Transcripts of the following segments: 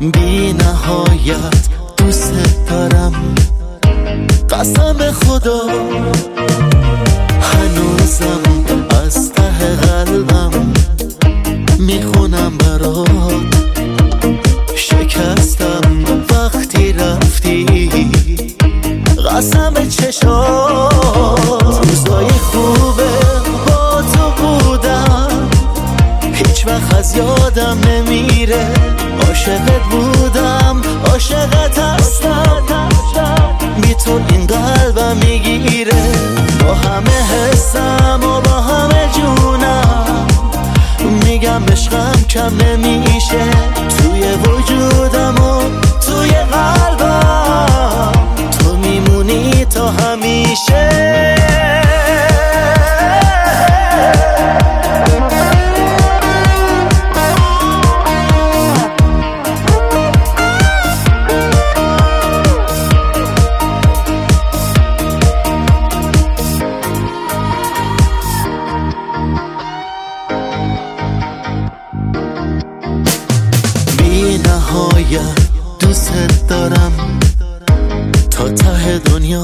بی نهایت دوست دارم، قسم خدا هنوزم از ته قلبم میخونم برات. شکستم وقتی رفتی، قسم چشات. روزای خوبه با تو بودم، هیچ وقت از یادم نمیره. عاشقت بودم، عاشقت هستم، بی تو این قلبم میگیره. با همه حسم و با همه جونم میگم عشقم کم نمیشه. توی وجودم و توی قلبم تو میمونی تا همیشه. بی نهایت دوست دارم تا ته دنیا،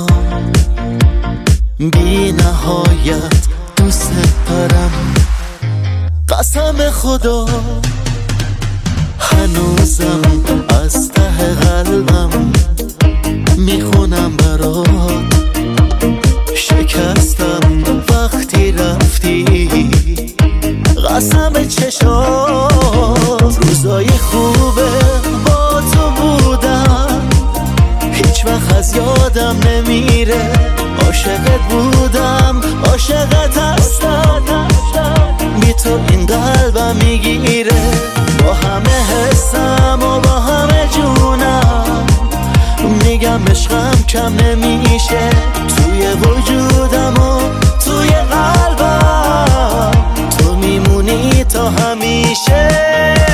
بی نهایت دوست دارم، قسم خدا هنوزم از ته قلبم میخونم برات. شکستم وقتی رفتی، قسم چشات. روزای خوبه با تو بودم، هیچ وقت از یادم نمیره. عاشقت بودم، عاشقت هستم، بی تو این قلبم میگیره. با همه حسم و با همه جونم میگم عشقم کم نمیشه. توی وجودم و توی قلبم تو میمونی تا همیشه.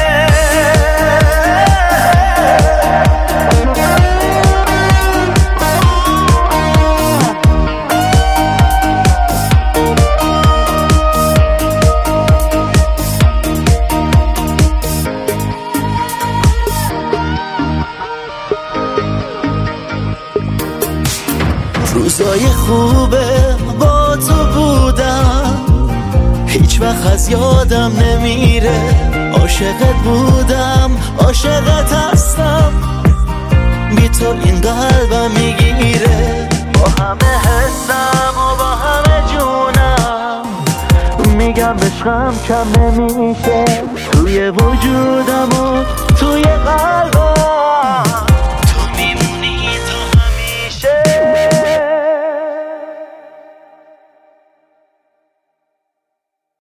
روزای خوبه با تو بودم، هیچ وقت از یادم نمیره. عاشقت بودم، عاشقت هستم، بی تو این قلبم میگیره. با همه حسم و با همه جونم میگم عشقم کم نمیشه. توی وجودم و توی قلبم